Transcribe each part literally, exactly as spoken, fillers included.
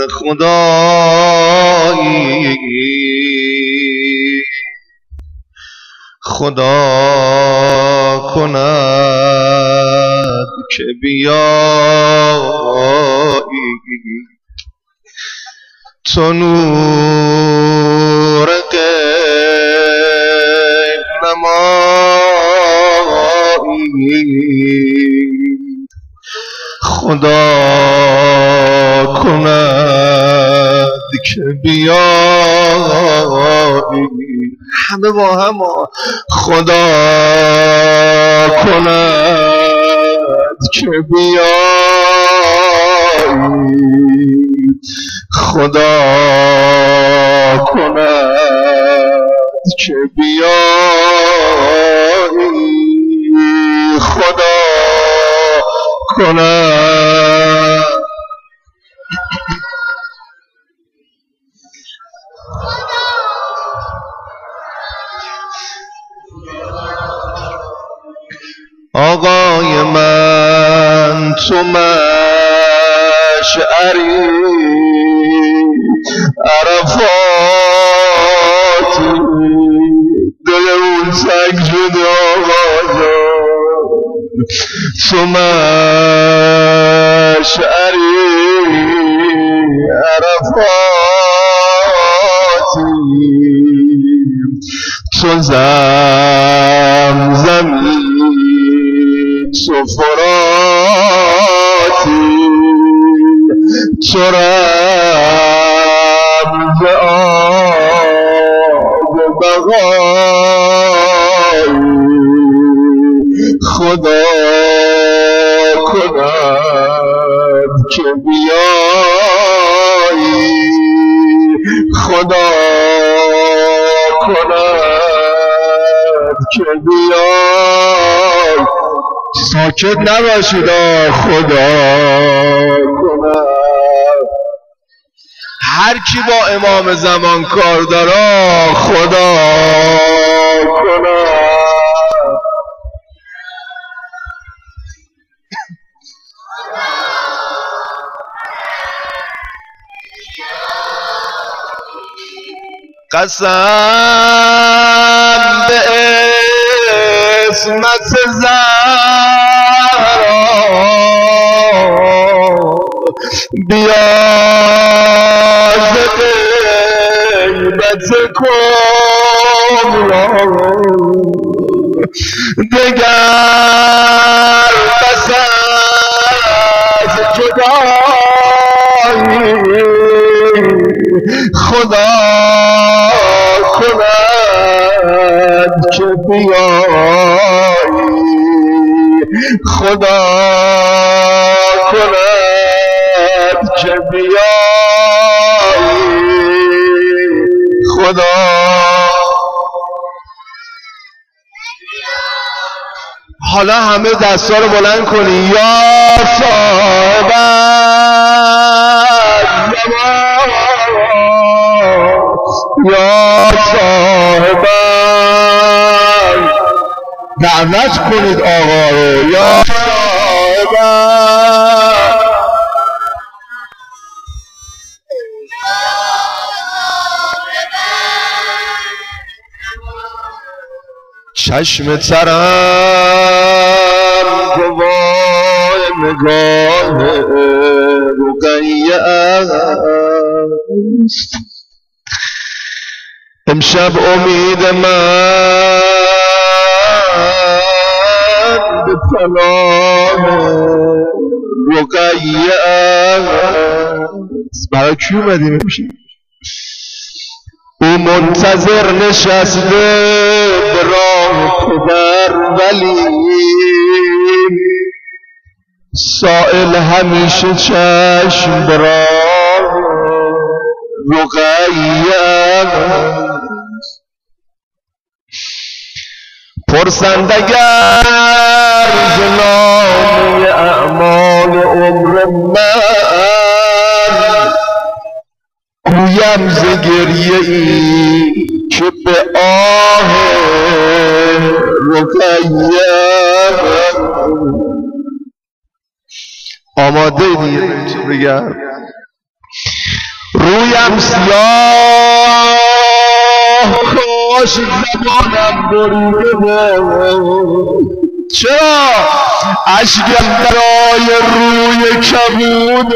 خدایی خدا کند که بیایی تو نور غیب نمایی خدا کند که بیایی همه با هم خدا کند که بیایی خدا کند که بیایی خدا کند آقای من تو مشعری عرفاتی دل اون سگ جدا تو مشعری عرفاتی تو زمزمی تو فراتی تو رمز آب بقایی خدا کند که بیایی خدا کند که بیایی ساکت نباشید خدا کند هر کی با امام زمان کار داره خدا کند قسم به عصمت زهرا بیا ز غیبت کبرا دگر پس از جدایی خدا کند که بیایی خدا کند که بیایی خدا حالا همه دستا رو بلند کنی یا صاحب زمان یا صاحب دعوت کنید آقا رو یا صاحب چشم ترم گواه نگاه رقیه است امشب امید من به پناه رقیه است برای کی اومدیم امشب او منتظر نشسته به راه پدر ولی سائل همیشه چشم به راه رقیه است پرسند اگر ز نامه اعمال عمر من گویم ز گریه ای که به آه رقیه آماده دیگه بگم رویم سیاه کاش زبانم بریده بود. چرا اشکم برای روی کبود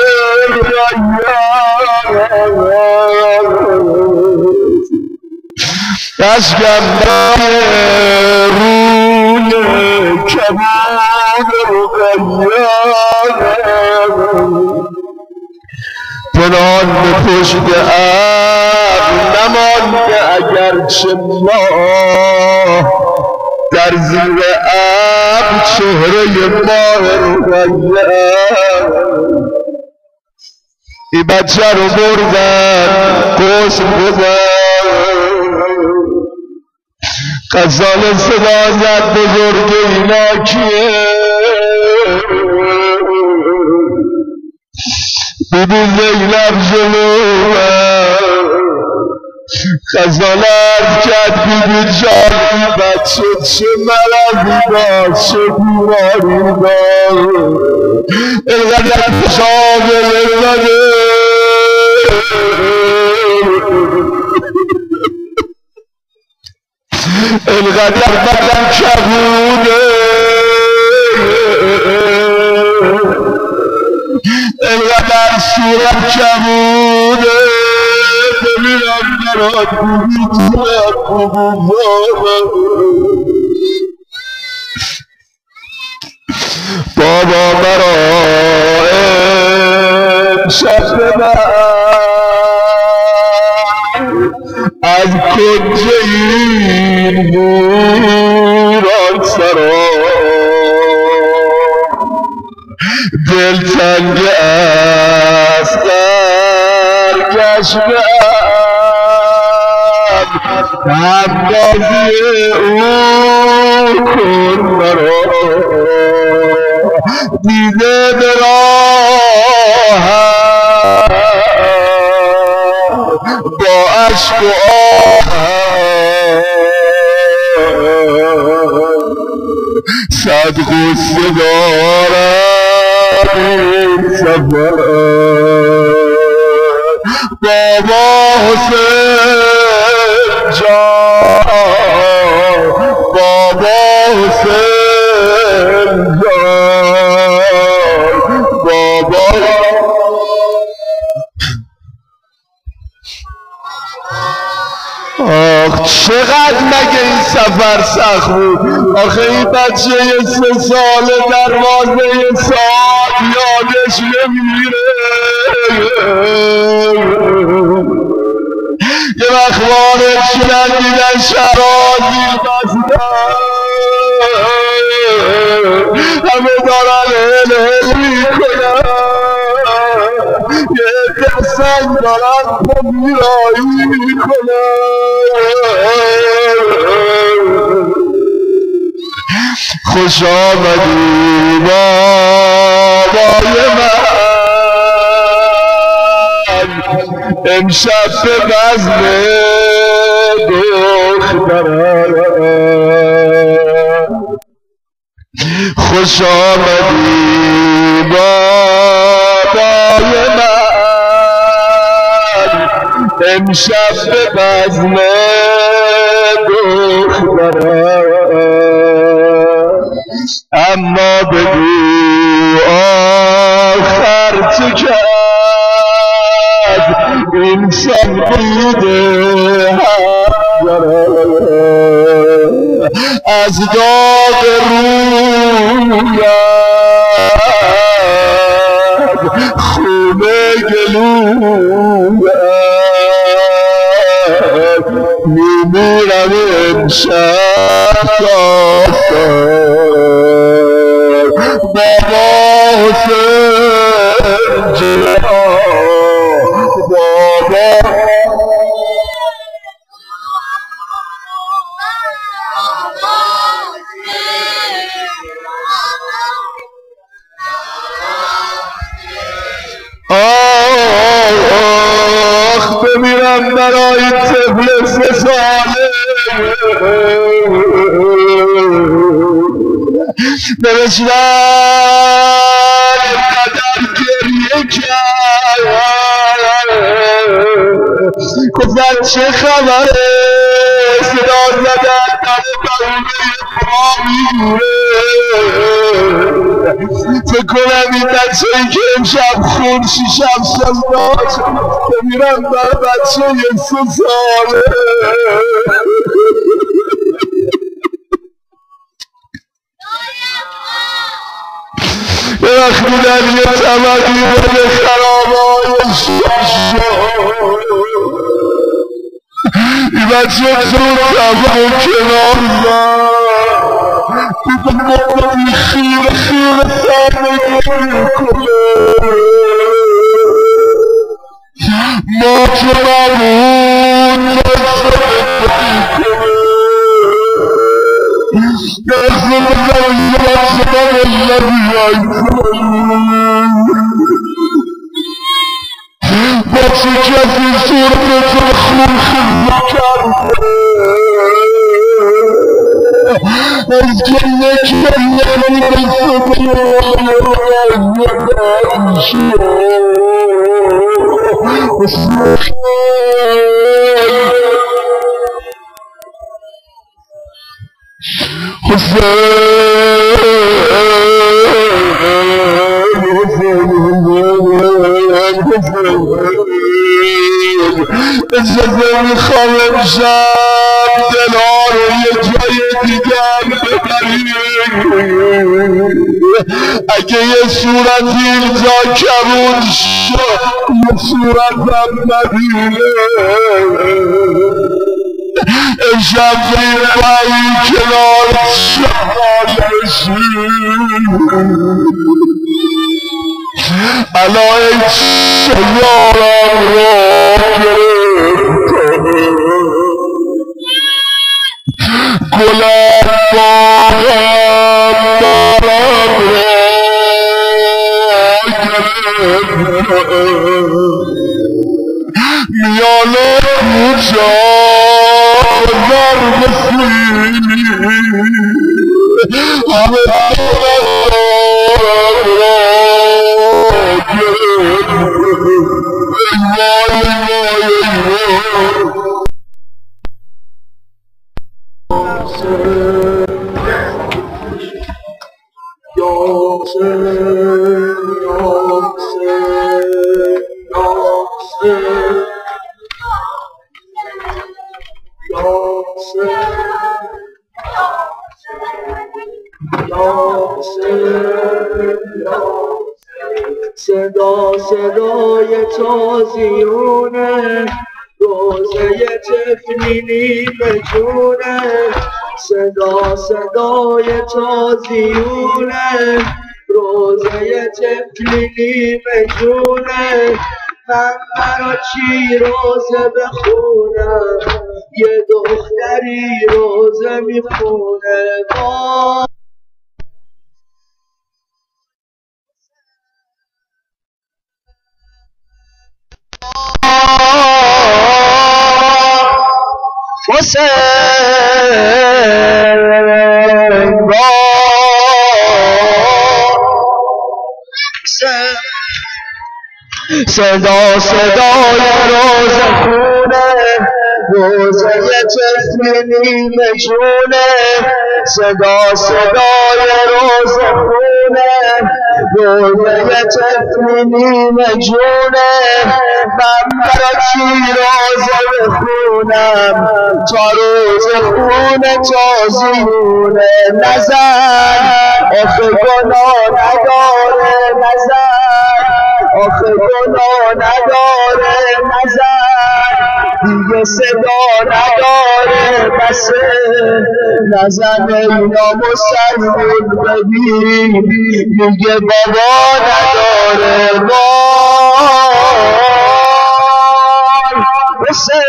اشکم برای روی کبود پنهان به پشت ابر نمانده اگرچه ماه در زیر ابر چهره ماه رویت. این بچه رو بردن غسل بزن غزال صدا زد بزرگ اینا کیه بیبی زینب جلوه غزال عرض کرد بیبی جان این بچه چه مرضی داشت چه بیماری داشت اینقدر شامل زده اینقدر بدن کبوده اینقدر صورت کبوده ببینم برات بگید بابا مرا امشب ببر از کنج این بوران سرا دلتنگ از سرگشتم اندازی او کن مرا دیده به راهم با عشق و آهم صد غصه دارم این سفر بابا حسین جان بابا حسین جان بابا آخ چقدر مگه این سفر سخت بود. آخه این بچه سه ساله دروازه ساعت یادش نمیره یه وقت وارد شدن دیدن شرازی بستن همه دارن هل هل میکنن یه قسم دارن پذیرایی میکنن خوش آمدی بابای من امشب به بزم دخترم خوش آمدی بابای من امشب به بزم دخترم اما بگو آخر چه کرد انسان بوده از داغ رویت خونه گلویت میمیرم امشب داستان بابا حسین جان بابا آخ بمیرم برای طفل سه ساله نوشتن قدر گریه کرد چه خبره صدا زدن در بهونه پا میگوره فکر کنم این بچه ای که امشب خون شیشم سال داشت بمیرم بر بچه یه سه ساله یه وقت بودن یه تمدی بده خرابای شاشا این بچه زود تمام کنار زن دیدم مامانی خیره خیره سرمگی کنه ما که نبود دست بزن زمان الذي بچه که از این صورت خون خیلی کرده از گله گله به اجازه میخوام امشب دلها رو یه جای دیگر ببریم اگه یه صورتی اینجا کمون شد یه صورتم ندیره امشب زیر بایی کنار شهادشیم علای شیارم را گرفتم گلم باغم بارم را گرفتم میانه کوچه ضرب سینی همه دارم را صدا صدای تازیونه روزه طفلی نیمه جونه صدا صدای تازیونه روزه طفلی نیمه جونه من برا چی روزه بخونم یه دختری روزه میخونه با صدا صدای روزه خونه روزه طفل نیمه جونه صدا صدای روزه خونه روزه طفل نیمه جونه من برا چی روزه بخونم تا روزه خونه تازیونه نزن آخه گناه نداره نزن آخه گناه نداره نزن دیگه صدا نداره بسه نزن اینا مسلمون ببین میگه بابا نداره بار بسه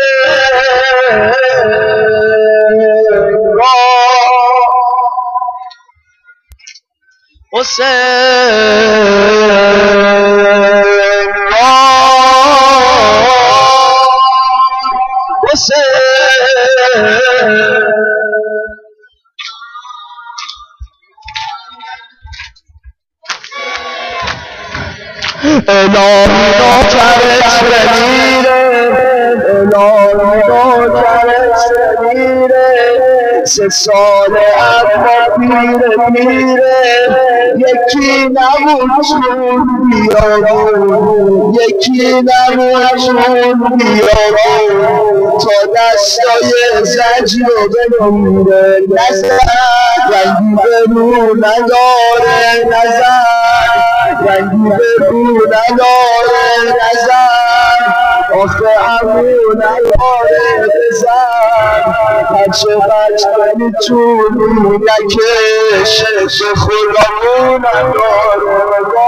الهی ناچرش بمیره الهی جلسه میره سه سال اما پیره پیره یکی نمون چون بیارون یکی نمون چون بیارون تا دستای زجر رو بمیره نزد رنگی به رو نداره نزد رنگی به رو نداره نزد آخه همون نداره بزن هرچه بچه میتونی نکش به خودمون نداره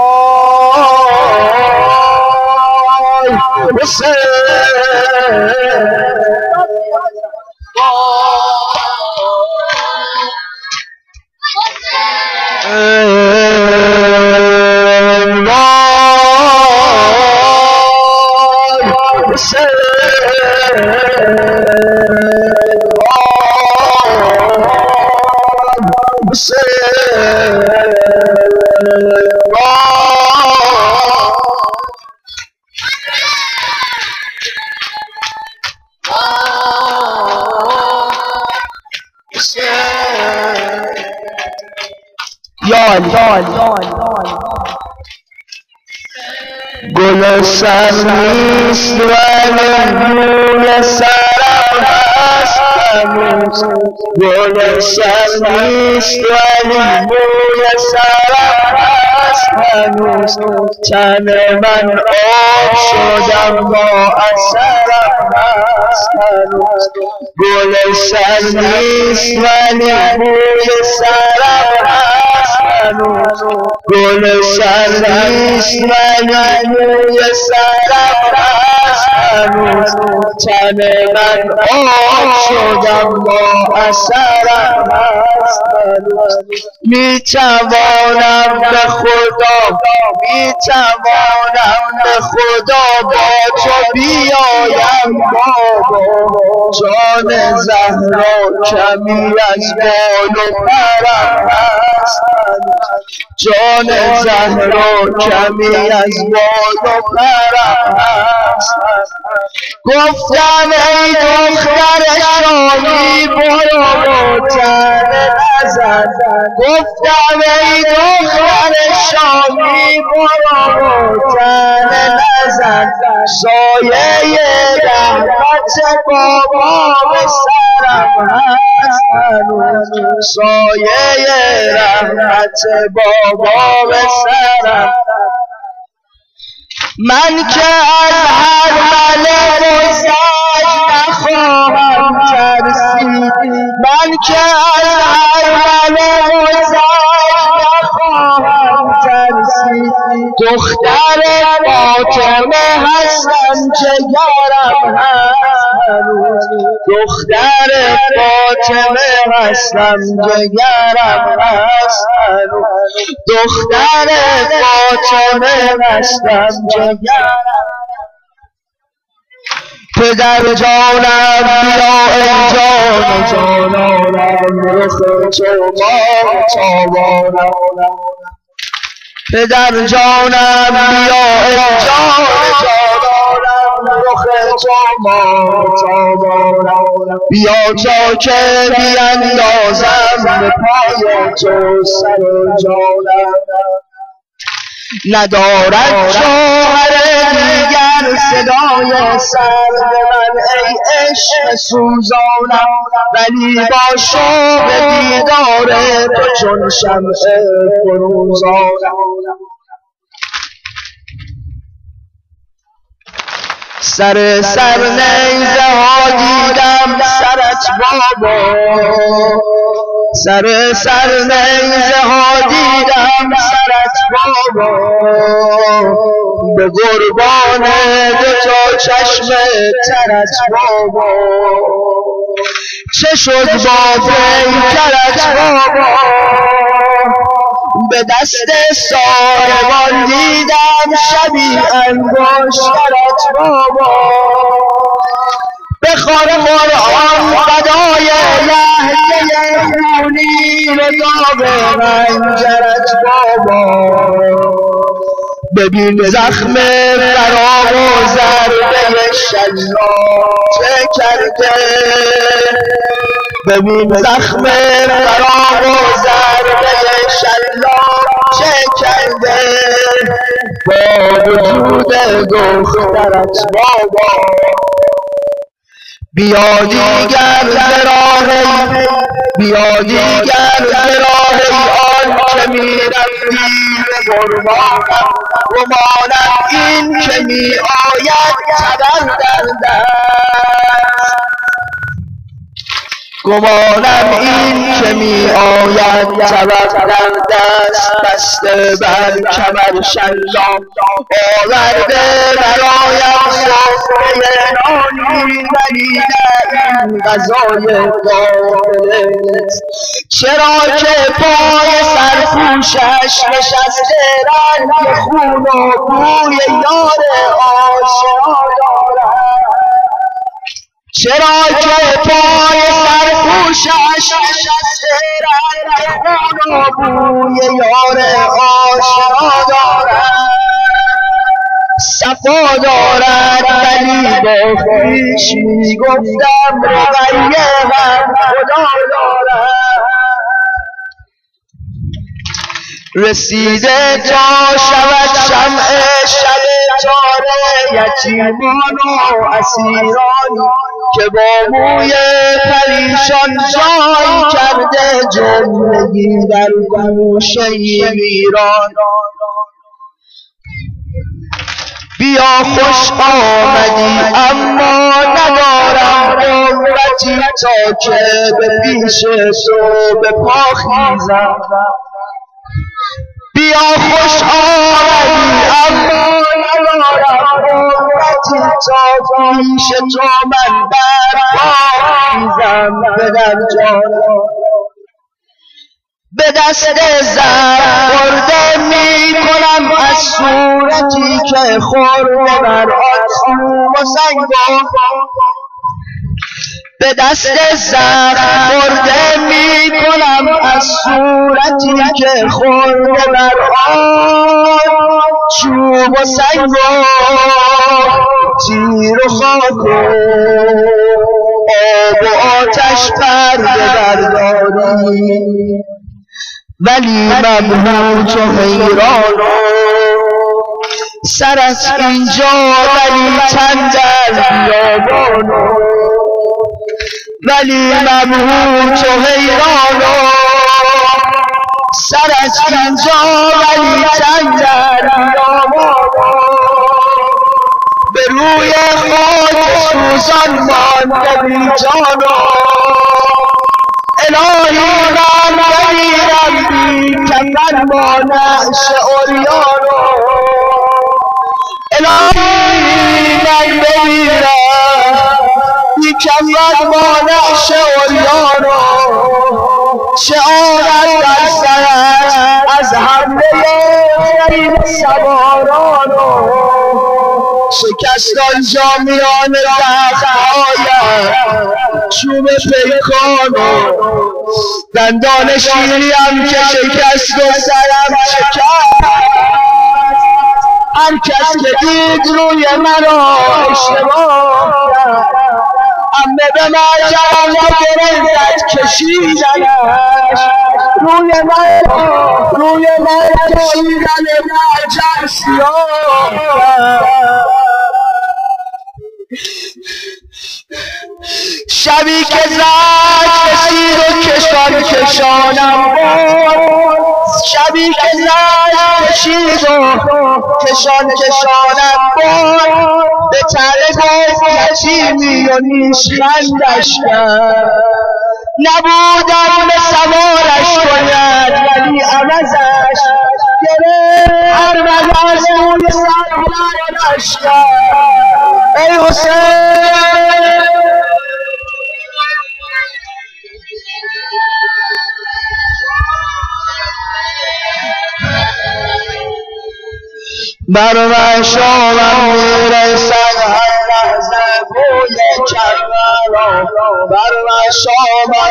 وای حسین گل سر نیست ولی موی سرم هست هنوز گل سر نیست ولی موی سرم هست هنوز تن من آب شدم با اثرم هست هنوز گل سر نیست ولی موی سرم هست هنوز گل سر نیست ولی موی سرم هست هنوز تن من آب شدم با اثرم هست هنوز میتوانم به خدا میتوانم به خدا با تو بیایم بابا جان زهرا کمی از بال و پرم هست جان زهرا کمی از بال و پرم هست گفتم ای دختر شامی برو با تن نزن گفتم ای دختر شامی برو با تن نزن سایه رحمت بابا به سرم هست هنوز سایه رحمت بابا به سرم من که از هر ملک و زج نخواهم ترسید من که از هر ملک و زج نخواهم ترسید دختر فاطمه هستم جگرم هست هنوز دختر فاطمه هستم جگرم هست هنوز دختر فاطمه هستم جگرم پدر جانم بیا ای جان جانانم رخ تو ما تابانم پدر جانم بیا ای جان جانانم رخ تو ما تابانم بیا تا که بیندازم به پای تو سر جانم ندارد شوهر دیگر صدای سرد من ای عشق سوزانم ولی با شوق دیدار تو چون شمع فروزانم سر سر نیزه ها دیدم سرت بابا سر سر نیزه ها دیدم سرت بابا به قربان دو تا چشم ترت بابا چه شد با پیکرت بابا به دست ساربان دیدم شبی انگشترت بابا بخوان قرآن فدای لحظه خونی رضا به منجرت بابا ببین زخم فراق و ضربه شلاق چه کرده، ببین زخم فراق و ضربه شلاق چه کرده، با وجود دخترت بابا بیا دیگر ز راهی، بیا دیگر ز راهی آن که می رفتی به قربانم، گمانم این که می آید تبر در دست، گمانم این که می آید تبر در دست، بسته بر کمر شلاق آورده برایم سفره نانی، ولی نه این غذای قابل، چرا که پای سرپوشش نشسته رنگ خون و بوی یار آشنا دارد، چرا که پای سرپوشش نشسته رنگ خون و بوی یار آشنا دارد، صفا دارد ولی با خویش می گفتم رقیه هم خدا دارد، رسیده تا شود شمع شب تاره یتیمان و اسیران، که با موی پریشان جای کرده جملگی در گوشه ویران، بیا خوش آمدی اما ندارم قوتی تا که به پیش تو به پا خیزم، بیا خوش آمدی اما ندارم قوتی تا پیش تو من برپا خیزم، بدم جانم به دست زر خورده می کنم از صورتی که خورده بر آن خون و سنگ، به دست زر خورده می کنم از صورتی که خورده بر آن چوب و سنگ و تیر و خاک و آب و آتش پرده برداری، ولی مبهوت و حیران و سرت اینجا ولی تن در بیابان، ولی مبهوت و حیران و سرت اینجا ولی تن در بیابان، به روی خاک سوزان مانده بی جان و الهی من بمیرم بی کفن با نعش عریان، الهی من بمیرم بی کفن با نعش عریان، چه آمد در سرت از حمله غریب سواران، شکست آنجا میان زخم‌هایم چوب پیکان و دندان شیریم که شکست و سرم شکست، هر کس که دید روی مرا اشتباه کرد، عمه به مرجم و گرزت کشیدنش، روی مرا روی مرا کشیدن مرجم سیاه کرد، شبی که زد کشید و کشان کشانم بود، شبی که زد کشید و کشان کشانم بود، به تره گفت یتیمی و نیشخندش کرد، نبودم به سوارش کند ولی عوضش گره هر مدرس روی سوارش کرد، ای حسین بر مشامم میرسد هر لحظه بوی کربلا، بر مشامم